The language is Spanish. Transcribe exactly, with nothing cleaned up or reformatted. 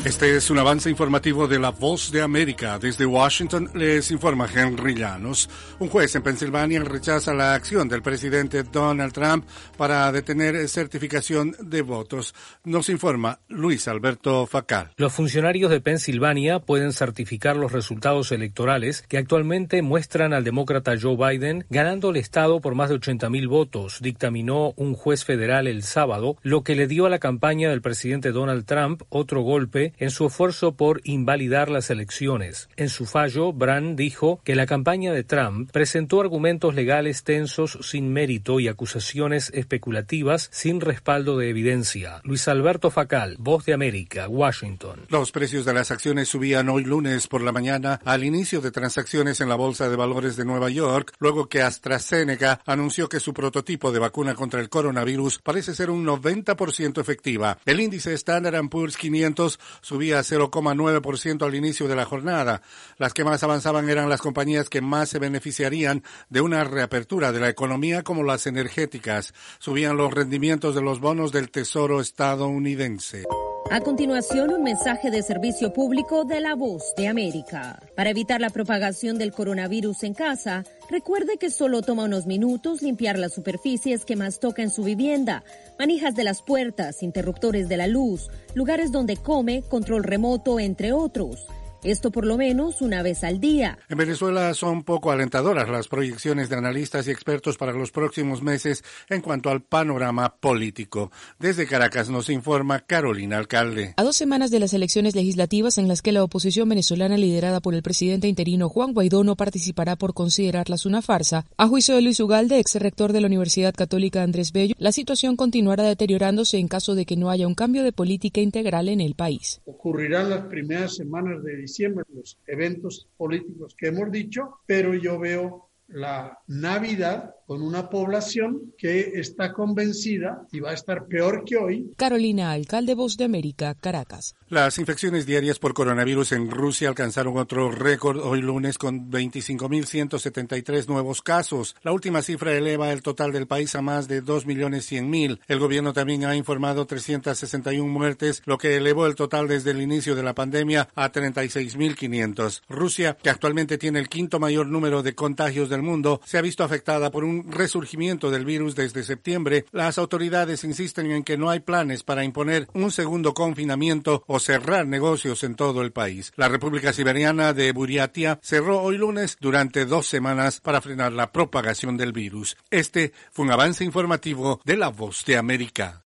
Este es un avance informativo de La Voz de América. Desde Washington les informa Henry Llanos. Un juez en Pensilvania rechaza la acción del presidente Donald Trump para detener certificación de votos. Nos informa Luis Alberto Facal. Los funcionarios de Pensilvania pueden certificar los resultados electorales que actualmente muestran al demócrata Joe Biden ganando el estado por más de ochenta mil votos, dictaminó un juez federal el sábado, lo que le dio a la campaña del presidente Donald Trump otro golpe en su esfuerzo por invalidar las elecciones. En su fallo, Brand dijo que la campaña de Trump presentó argumentos legales tensos sin mérito y acusaciones especulativas sin respaldo de evidencia. Luis Alberto Facal, Voz de América, Washington. Los precios de las acciones subían hoy lunes por la mañana al inicio de transacciones en la Bolsa de Valores de Nueva York, luego que AstraZeneca anunció que su prototipo de vacuna contra el coronavirus parece ser un noventa por ciento efectiva. El índice Standard and Poor's quinientos subía cero coma nueve por ciento al inicio de la jornada. Las que más avanzaban eran las compañías que más se beneficiarían de una reapertura de la economía, como las energéticas. Subían los rendimientos de los bonos del Tesoro estadounidense. A continuación, un mensaje de servicio público de La Voz de América. Para evitar la propagación del coronavirus en casa, recuerde que solo toma unos minutos limpiar las superficies que más toca en su vivienda, manijas de las puertas, interruptores de la luz, lugares donde come, control remoto, entre otros. Esto por lo menos una vez al día. En Venezuela son poco alentadoras las proyecciones de analistas y expertos para los próximos meses en cuanto al panorama político. Desde Caracas nos informa Carolina Alcalde. A dos semanas de las elecciones legislativas en las que la oposición venezolana liderada por el presidente interino Juan Guaidó no participará por considerarlas una farsa, a juicio de Luis Ugalde, ex rector de la Universidad Católica Andrés Bello, la situación continuará deteriorándose en caso de que no haya un cambio de política integral en el país. Ocurrirán las primeras semanas de diciembre los eventos políticos que hemos dicho, pero yo veo la Navidad con una población que está convencida y va a estar peor que hoy. Carolina Alcalde, Voz de América, Caracas. Las infecciones diarias por coronavirus en Rusia alcanzaron otro récord hoy lunes con veinticinco mil ciento setenta y tres nuevos casos. La última cifra eleva el total del país a más de dos millones cien mil. El gobierno también ha informado trescientas sesenta y una muertes, lo que elevó el total desde el inicio de la pandemia a treinta y seis mil quinientos. Rusia, que actualmente tiene el quinto mayor número de contagios del mundo, se ha visto afectada por un resurgimiento del virus desde septiembre. Las autoridades insisten en que no hay planes para imponer un segundo confinamiento o cerrar negocios en todo el país. La República Siberiana de Buriatia cerró hoy lunes durante dos semanas para frenar la propagación del virus. Este fue un avance informativo de La Voz de América.